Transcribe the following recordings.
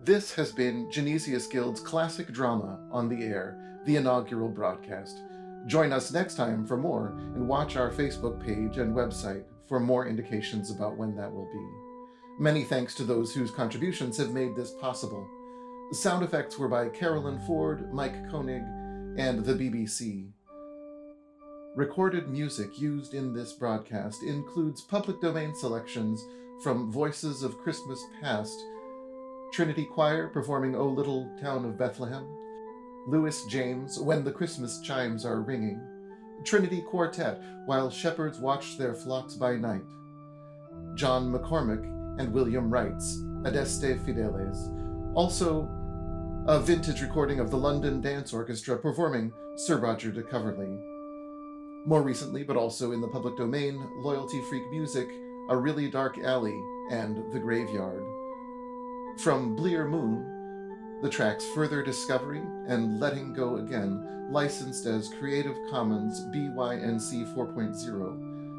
This has been Genesius Guild's classic drama On the Air, the inaugural broadcast. Join us next time for more, and watch our Facebook page and website for more indications about when that will be. Many thanks to those whose contributions have made this possible. The sound effects were by Carolyn Ford, Mike Koenig, and the BBC. Recorded music used in this broadcast includes public domain selections from Voices of Christmas Past, Trinity Choir performing O Little Town of Bethlehem, Louis James, When the Christmas Chimes Are Ringing, Trinity Quartet, While Shepherds Watch Their Flocks by Night, John McCormick and William Wright's Adeste Fideles, also a vintage recording of the London Dance Orchestra performing Sir Roger de Coverley. More recently, but also in the public domain, Loyalty Freak Music, A Really Dark Alley, and The Graveyard. From Blear Moon, the tracks Further Discovery and Letting Go Again, licensed as Creative Commons BY-NC 4.0.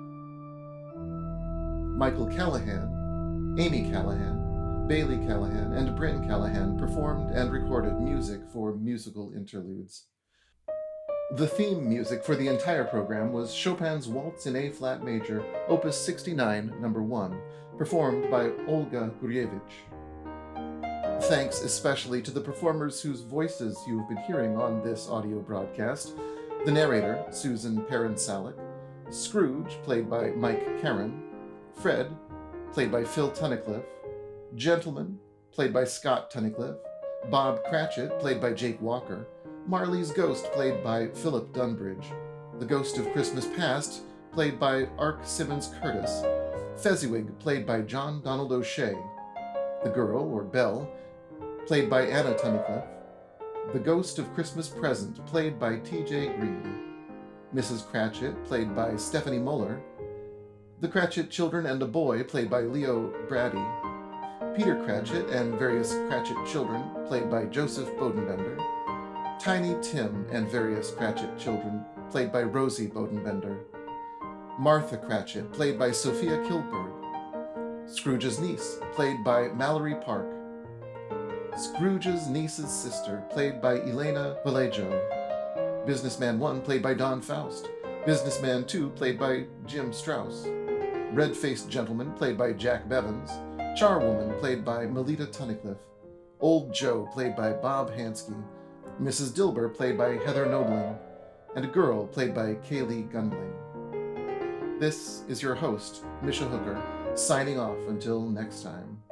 Michael Callahan, Amy Callahan, Bailey Callahan, and Bryn Callahan performed and recorded music for musical interludes. The theme music for the entire program was Chopin's Waltz in A-flat major, Opus 69, No. 1, performed by Olga Gurevich. Thanks especially to the performers whose voices you've been hearing on this audio broadcast: the narrator, Susan Perrin-Salick, Scrooge, played by Mike Karen, Fred, played by Phil Tunnicliffe, Gentleman, played by Scott Tunnicliffe, Bob Cratchit, played by Jake Walker, Marley's Ghost, played by Philip Dunbridge, the Ghost of Christmas Past, played by Ark Simmons Curtis, Fezziwig, played by John Donald O'Shea, the Girl, or Belle, played by Anna Tunnicliffe, the Ghost of Christmas Present, played by T.J. Green, Mrs. Cratchit, played by Stephanie Muller, the Cratchit Children and a Boy, played by Leo Brady, Peter Cratchit and various Cratchit children, played by Joseph Bodenbender, Tiny Tim and various Cratchit children, played by Rosie Bodenbender, Martha Cratchit, played by Sophia Kilberg, Scrooge's niece, played by Mallory Park, Scrooge's niece's sister, played by Elena Vallejo, Businessman 1, played by Don Faust, Businessman 2, played by Jim Strauss, Red-Faced Gentleman, played by Jack Bevins, Charwoman, played by Melita Tunnicliffe, Old Joe, played by Bob Hansky, Mrs. Dilber, played by Heather Noblin, and a Girl, played by Kaylee Gundling. This is your host, Misha Hooker, signing off until next time.